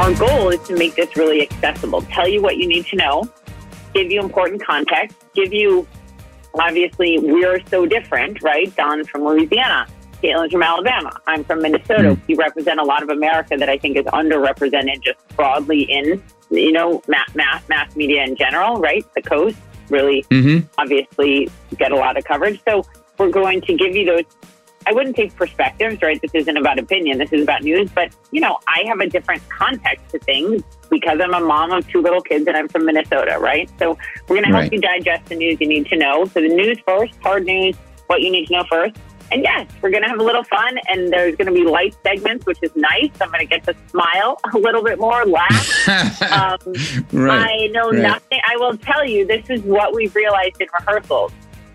our goal is to make this really accessible, tell you what you need to know, give you important context, give you, obviously, we're so different, right? Don's from Louisiana, Caitlin's from Alabama, I'm from Minnesota. We represent a lot of America that I think is underrepresented just broadly in, mass media in general, right? The coast really obviously get a lot of coverage. So we're going to give you those, I wouldn't say perspectives, right? This isn't about opinion. This is about news. But, I have a different context to things because I'm a mom of 2 little kids and I'm from Minnesota, right? So we're going to help you digest the news you need to know. So the news first, hard news, what you need to know first. And yes, we're going to have a little fun and there's going to be light segments, which is nice. I'm going to get to smile a little bit more, laugh. I know nothing. I will tell you, this is what we've realized in rehearsals.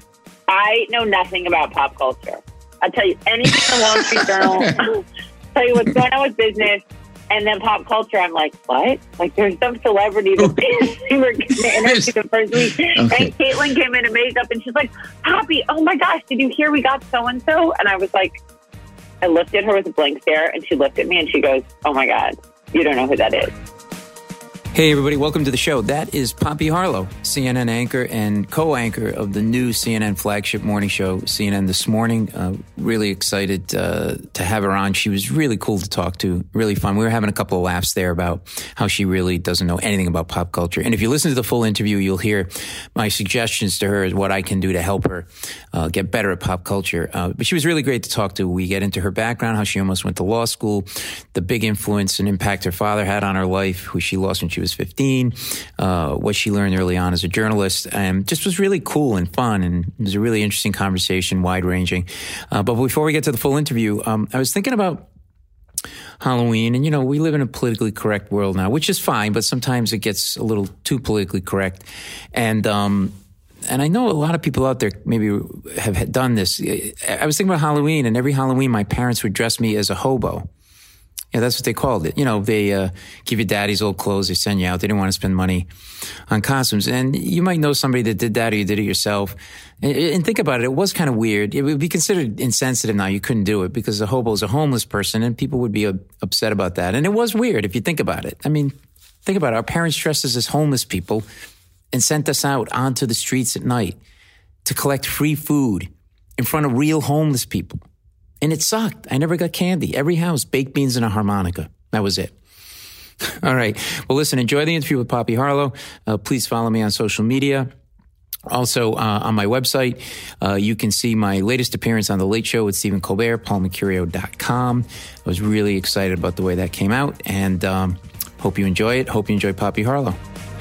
I know nothing about pop culture. I'll tell you anything in the Wall Street Journal. Tell you what's going on with business, and then pop culture. I'm like, what? Like, there's some celebrity that we were getting to interview the first week, and Caitlin came in makeup, and she's like, Poppy, oh my gosh, did you hear we got so and so? And I was like, I looked at her with a blank stare, and she looked at me, and she goes, oh my God, you don't know who that is. Hey, everybody. Welcome to the show. That is Poppy Harlow, CNN anchor and co-anchor of the new CNN flagship morning show, CNN This Morning. Really excited to have her on. She was really cool to talk to, really fun. We were having a couple of laughs there about how she really doesn't know anything about pop culture. And if you listen to the full interview, you'll hear my suggestions to her as what I can do to help her get better at pop culture. But she was really great to talk to. We get into her background, how she almost went to law school, the big influence and impact her father had on her life, who she lost when she was 15, what she learned early on as a journalist, and just was really cool and fun, and it was a really interesting conversation, wide-ranging. But before we get to the full interview, I was thinking about Halloween, and we live in a politically correct world now, which is fine, but sometimes it gets a little too politically correct. And I know a lot of people out there maybe have done this. I was thinking about Halloween, and every Halloween my parents would dress me as a hobo. Yeah, that's what they called it. They give you daddy's old clothes. They send you out. They didn't want to spend money on costumes. And you might know somebody that did that, or you did it yourself. And think about it. It was kind of weird. It would be considered insensitive now. You couldn't do it because a hobo is a homeless person, and people would be upset about that. And it was weird if you think about it. I mean, think about it. Our parents dressed us as homeless people and sent us out onto the streets at night to collect free food in front of real homeless people. And it sucked. I never got candy. Every house, baked beans and a harmonica. That was it. All right. Well, listen, enjoy the interview with Poppy Harlow. Please follow me on social media. Also, on my website, you can see my latest appearance on The Late Show with Stephen Colbert, paulmercurio.com. I was really excited about the way that came out, and hope you enjoy it. Hope you enjoy Poppy Harlow.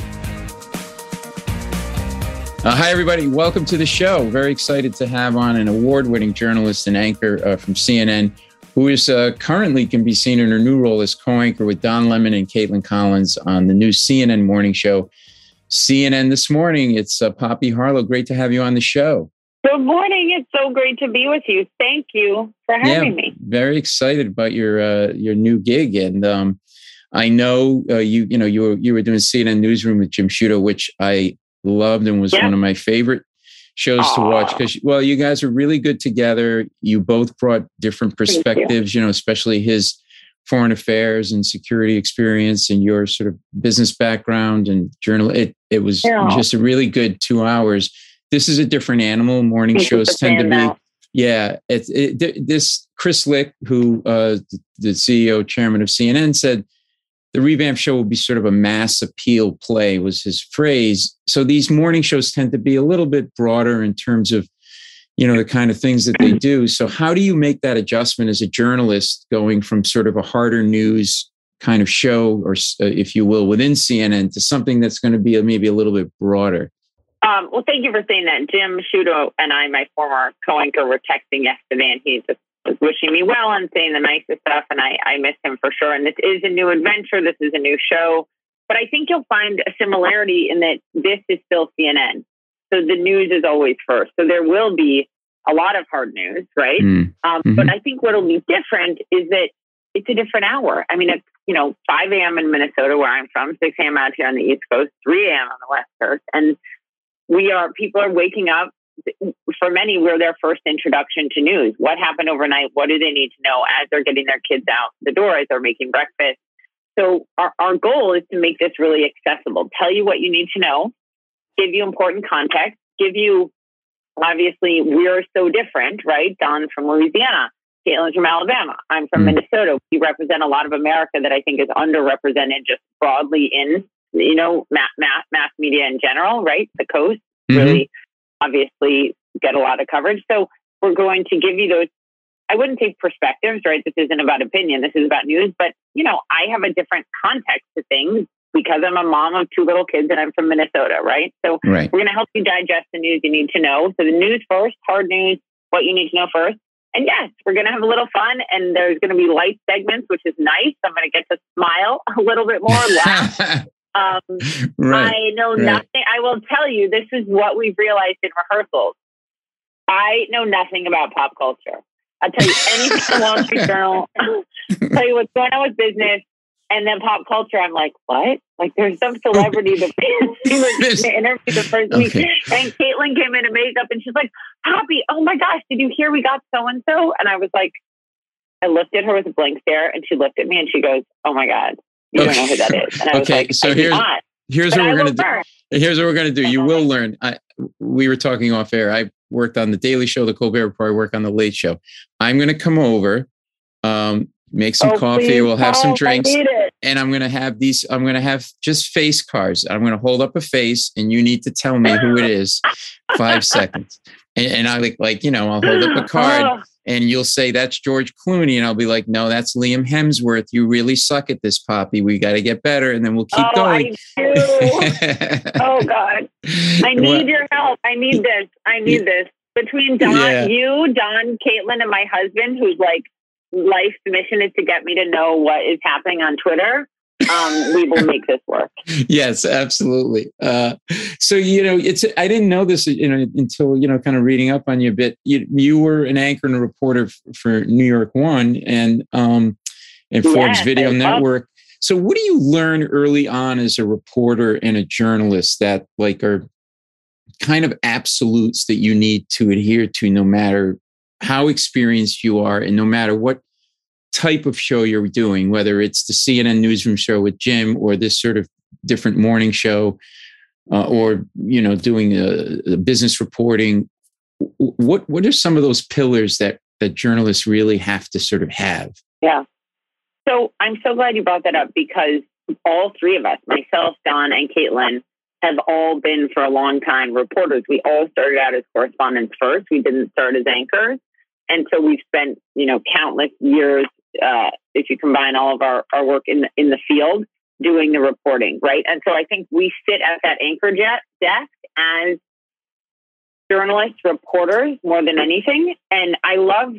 Hi, everybody. Welcome to the show. Very excited to have on an award-winning journalist and anchor from CNN, who is currently can be seen in her new role as co-anchor with Don Lemon and Caitlin Collins on the new CNN morning show, CNN This Morning. It's Poppy Harlow. Great to have you on the show. Good morning. It's so great to be with you. Thank you for having me. Very excited about your new gig, and I know you were doing CNN Newsroom with Jim Sciutto, which I loved and was one of my favorite shows to watch because, you guys are really good together. You both brought different perspectives, especially his foreign affairs and security experience and your sort of business background and journal. It was just a really good 2 hours. This is a different animal. Morning shows tend to be, this Chris Lick, who the CEO, chairman of CNN, said, the revamped show will be sort of a mass appeal play, was his phrase. So these morning shows tend to be a little bit broader in terms of, the kind of things that they do. So how do you make that adjustment as a journalist going from sort of a harder news kind of show, or if you will, within CNN to something that's going to be maybe a little bit broader? Well, thank you for saying that. Jim Sciutto and I, my former co-anchor, were texting yesterday, and he just was wishing me well and saying the nicest stuff, and I miss him for sure. And this is a new adventure. This is a new show. But I think you'll find a similarity in that this is still CNN. So the news is always first. So there will be a lot of hard news, right? But I think what'll be different is that it's a different hour. I mean, it's, 5 a.m. in Minnesota, where I'm from, 6 a.m. out here on the East Coast, 3 a.m. on the West Coast. And people are waking up. For many, we're their first introduction to news. What happened overnight? What do they need to know as they're getting their kids out the door, as they're making breakfast? So our goal is to make this really accessible, tell you what you need to know, give you important context, give you, obviously, we're so different, right? Don's from Louisiana. Caitlin's from Alabama. I'm from Minnesota. We represent a lot of America that I think is underrepresented just broadly in, mass media in general, right? The coast really obviously get a lot of coverage. So we're going to give you those, I wouldn't say perspectives, right? This isn't about opinion. This is about news. But, I have a different context to things because I'm a mom of 2 little kids and I'm from Minnesota, right? So we're going to help you digest the news you need to know. So the news first, hard news, what you need to know first. And yes, we're going to have a little fun, and there's going to be light segments, which is nice. I'm going to get to smile a little bit more, laugh. I know nothing. I will tell you, this is what we've realized in rehearsals. I know nothing about pop culture. I'll tell you anything in the Wall Street Journal. Tell you what's going on with business, and then pop culture. I'm like, what? Like, there's some celebrity that was in the interview the first week, and Caitlin came in makeup, and she's like, Poppy, oh my gosh, did you hear we got so-and-so? And I was like, I looked at her with a blank stare, and she looked at me, and she goes, oh my God, you don't know who that is. And I was like, so here's what we're going to do. Here's what we're going to do. You will learn. We were talking off air. I worked on the Daily Show, the Colbert Report. I work on the Late Show. I'm going to come over, make some coffee. Please, we'll have some drinks, and I'm going to have I'm going to have just face cards. I'm going to hold up a face, and you need to tell me who it is. 5 seconds, and I I'll hold up a card, and you'll say that's George Clooney, and I'll be like, no, that's Liam Hemsworth. You really suck at this, Poppy. We got to get better, and then we'll keep going. I do. Oh God, I need your help. I need this. I need this. Between Don, you, Don, Caitlin, and my husband, who's like, life's mission is to get me to know what is happening on Twitter. We will make this work. Yes, absolutely. So, I didn't know this, until, kind of reading up on you a bit. You were an anchor and a reporter for New York One and Forbes Video Network. So what do you learn early on as a reporter and a journalist that are kind of absolutes that you need to adhere to no matter how experienced you are and no matter what type of show you're doing, whether it's the CNN newsroom show with Jim or this sort of different morning show or, doing a business reporting? What are some of those pillars that journalists really have to sort of have? Yeah. So I'm so glad you brought that up because all 3 of us, myself, Don, and Caitlin, have all been for a long time reporters. We all started out as correspondents first. We didn't start as anchors. And so we've spent, countless years, if you combine all of our work in the field, doing the reporting, right? And so I think we sit at that anchor desk as journalists, reporters, more than anything. And I love,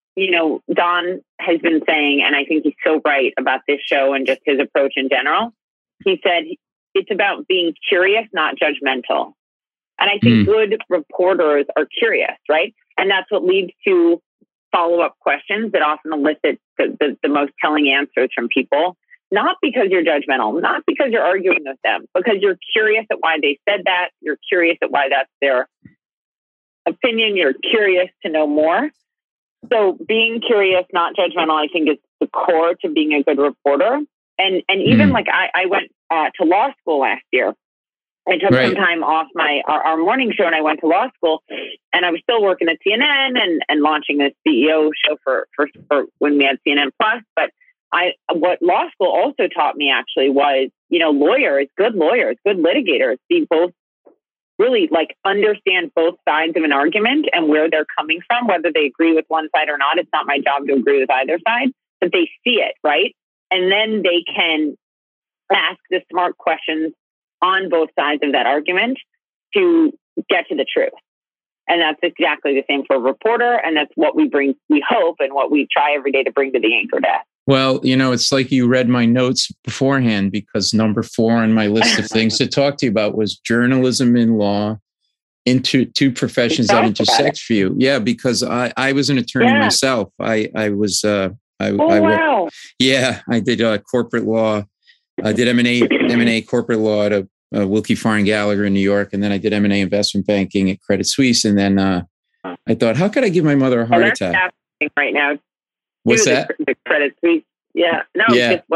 Don has been saying, and I think he's so right about this show and just his approach in general. He said, it's about being curious, not judgmental. And I think good reporters are curious, right? And that's what leads to follow-up questions that often elicit the most telling answers from people. Not because you're judgmental, not because you're arguing with them, because you're curious at why they said that. You're curious at why that's their opinion. You're curious to know more. So being curious, not judgmental, I think is the core to being a good reporter. And even I went to law school last year. I took some time off our morning show and I went to law school, and I was still working at CNN and launching a CEO show for when we had CNN Plus. But what law school also taught me actually was, good litigators, be both really understand both sides of an argument and where they're coming from, whether they agree with one side or not. It's not my job to agree with either side, but they see it, right? And then they can ask the smart questions on both sides of that argument to get to the truth. And that's exactly the same for a reporter. And that's what we bring, we hope, and what we try every day to bring to the anchor desk. Well, it's like you read my notes beforehand, because number 4 on my list of things to talk to you about was journalism and law, into 2 professions that intersect for you. Yeah, because I was an attorney myself. I was, wow. Yeah, I did corporate law. I did M&A corporate law at Wilkie Farr and Gallagher in New York. And then I did M&A investment banking at Credit Suisse. And then I thought, how could I give my mother a heart attack? Happening right now. What's that? The Credit Suisse. Yeah. No, just what's happening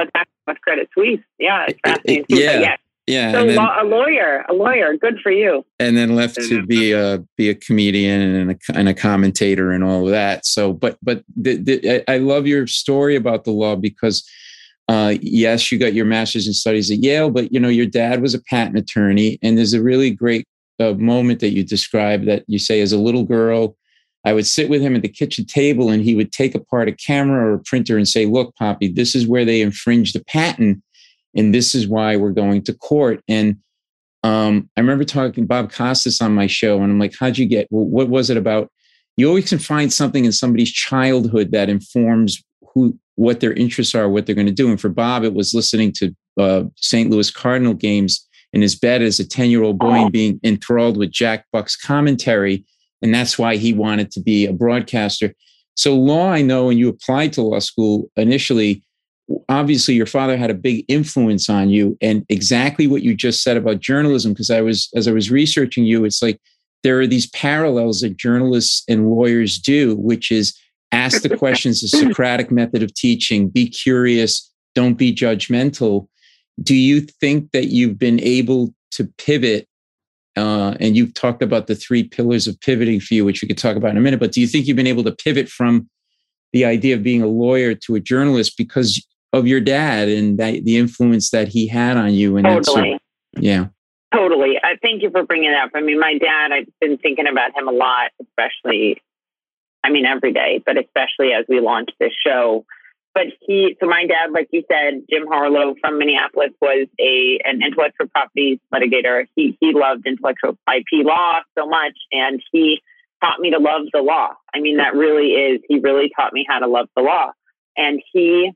with Credit Suisse. Yeah, it's fascinating. Yeah. Yeah. So a lawyer, good for you. And then left to be a comedian and a commentator and all of that. So, but I love your story about the law because, yes, you got your master's in studies at Yale, but your dad was a patent attorney, and there's a really great moment that you describe that you say as a little girl, I would sit with him at the kitchen table and he would take apart a camera or a printer and say, look, Poppy, this is where they infringed the patent. And this is why we're going to court. And I remember talking to Bob Costas on my show, and I'm like, how'd you get, what was it about? You always can find something in somebody's childhood that informs what their interests are, what they're going to do. And for Bob, it was listening to St. Louis Cardinal games in his bed as a 10-year-old boy and being enthralled with Jack Buck's commentary. And that's why he wanted to be a broadcaster. So law, I know, when you applied to law school initially, obviously your father had a big influence on you, and exactly what you just said about journalism. Because as I was researching you, it's like there are these parallels that journalists and lawyers do, which is ask the questions, the Socratic method of teaching, be curious, don't be judgmental. Do you think that you've been able to pivot? And you've talked about the 3 pillars of pivoting for you, which we could talk about in a minute, but do you think you've been able to pivot from the idea of being a lawyer to a journalist because of your dad and the influence that he had on you? And totally. Yeah. Totally. Thank you for bringing it up. I mean, my dad, I've been thinking about him a lot, especially, every day, but especially as we launched this show. But so my dad, like you said, Jim Harlow from Minneapolis, was an intellectual property litigator. He loved intellectual IP law so much, and he taught me to love the law. That really is, he really taught me how to love the law. And he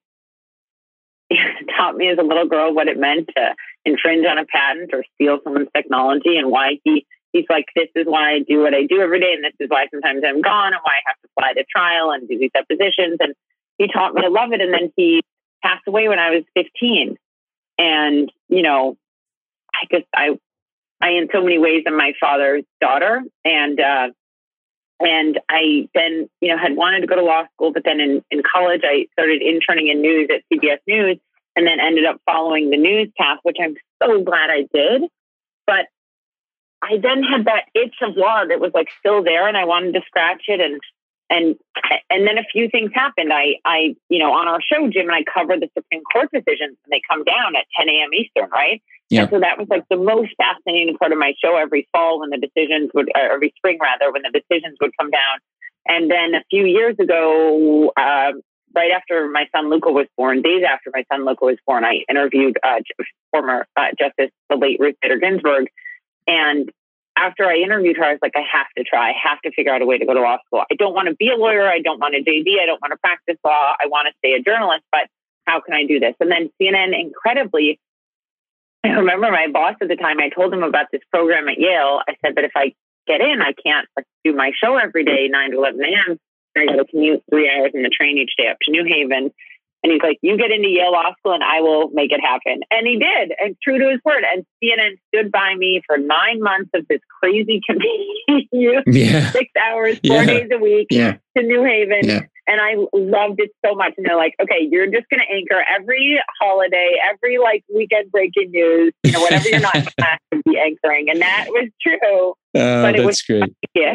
taught me as a little girl what it meant to infringe on a patent or steal someone's technology, and why he's like, this is why I do what I do every day, and this is why sometimes I'm gone, and why I have to fly to trial and do these depositions. And he taught me to love it. And then he passed away when I was 15. And, I in so many ways am my father's daughter. And I then, had wanted to go to law school, but then in college, I started interning in news at CBS News, and then ended up following the news path, which I'm so glad I did. But I then had that itch of law that was like still there, and I wanted to scratch it. And then a few things happened. I on our show, Jim and I cover the Supreme Court decisions, and they come down at 10 a.m. Eastern, right? Yeah. And so that was like the most fascinating part of my show every fall when the decisions every spring rather, when the decisions would come down. And then a few years ago, right after my son Luca was born, days after my son Luca was born, I interviewed former Justice, the late Ruth Bader Ginsburg. And after I interviewed her, I was like, I have to try. I have to figure out a way to go to law school. I don't want to be a lawyer. I don't want a JD. I don't want to practice law. I want to stay a journalist, but how can I do this? And then CNN, incredibly, I remember my boss at the time, I told him about this program at Yale. I said, but if I get in, I can't do my show every day, 9 to 11 a.m. I got to commute 3 hours in the train each day up to New Haven. And he's like, you get into Yale Law School and I will make it happen. And he did, and true to his word. And CNN stood by me for 9 months of this crazy commute, 6 hours, 4 days a week to New Haven. Yeah. And I loved it so much. And they're like, okay, you're just going to anchor every holiday, every weekend breaking news, whatever you're not going to have to be anchoring. And that was true. But it was great.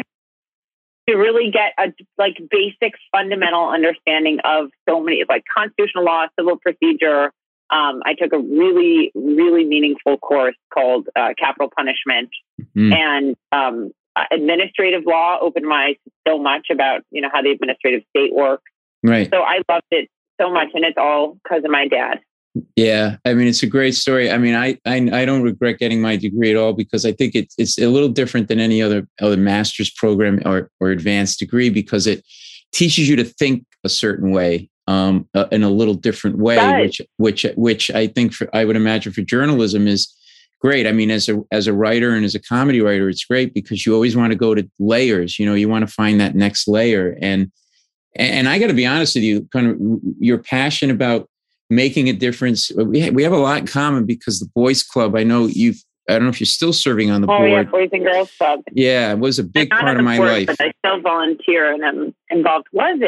To really get a basic fundamental understanding of so many constitutional law, civil procedure. I took a really, really meaningful course called Capital Punishment, and administrative law opened my eyes so much about how the administrative state works. Right. So I loved it so much, and it's all because of my dad. Yeah, it's a great story. I don't regret getting my degree at all, because I think it's a little different than any other master's program or advanced degree, because it teaches you to think a certain way, in a little different way, which I think I would imagine for journalism is great. As a writer and as a comedy writer, it's great because you always want to go to layers. You want to find that next layer, and I got to be honest with you, kind of your passion about making a difference. We have a lot in common, because the Boys Club, I don't know if you're still serving on the board. Yeah, Boys and Girls Club. Yeah, it was a big part of my life. But I still volunteer and I'm involved. Was it?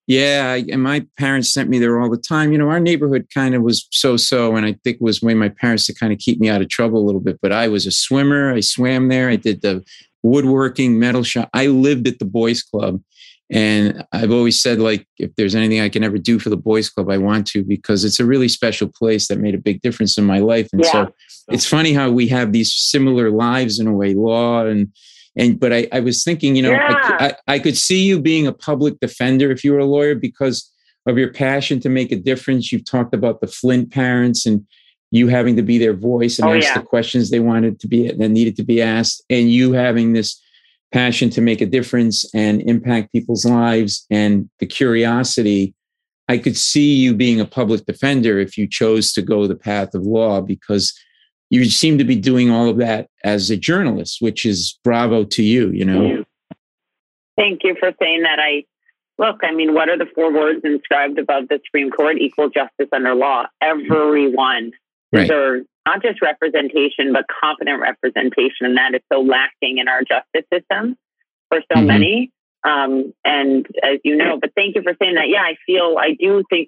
Yeah, and my parents sent me there all the time. Our neighborhood kind of was so-so, and I think it was way my parents to kind of keep me out of trouble a little bit. But I was a swimmer. I swam there. I did the woodworking, metal shop. I lived at the Boys Club. And I've always said, like, if there's anything I can ever do for the Boys Club, I want to, because it's a really special place that made a big difference in my life. And so it's funny how we have these similar lives in a way, law but I was thinking, I could see you being a public defender if you were a lawyer because of your passion to make a difference. You've talked about the Flint parents and you having to be their voice and ask the questions they wanted to be that needed to be asked, and you having this passion to make a difference and impact people's lives and the curiosity. I could see you being a public defender if you chose to go the path of law, because you seem to be doing all of that as a journalist, which is bravo to you, Thank you for saying that. What are the 4 words inscribed above the Supreme Court? Equal justice under law. Everyone deserves not just representation, but competent representation. And that is so lacking in our justice system for so many. And as you know, but thank you for saying that. Yeah, I do think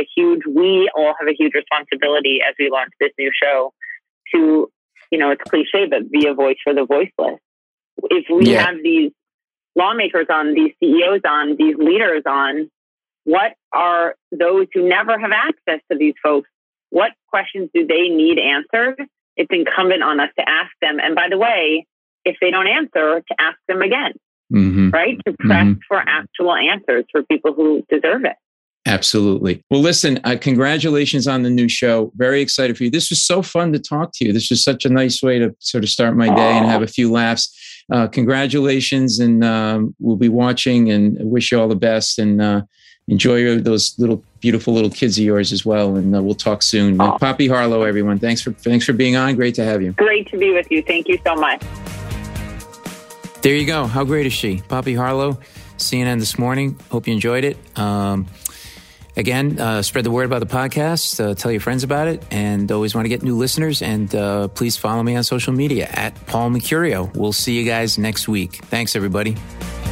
we all have a huge responsibility as we launch this new show to, it's cliche, but be a voice for the voiceless. If we have these lawmakers on, these CEOs on, these leaders on, what are those who never have access to these folks? What questions do they need answered? It's incumbent on us to ask them. And by the way, if they don't answer, to ask them again, right? To press for actual answers for people who deserve it. Absolutely. Well, listen, congratulations on the new show. Very excited for you. This was so fun to talk to you. This was such a nice way to sort of start my day and have a few laughs. Congratulations. And we'll be watching and wish you all the best. And enjoy those beautiful little kids of yours as well. And we'll talk soon. Poppy Harlow, everyone. Thanks for being on. Great to have you. Great to be with you. Thank you so much. There you go. How great is she? Poppy Harlow, CNN This Morning. Hope you enjoyed it. Again, spread the word about the podcast. Tell your friends about it. And always want to get new listeners. And please follow me on social media at Paul Mercurio. We'll see you guys next week. Thanks, everybody.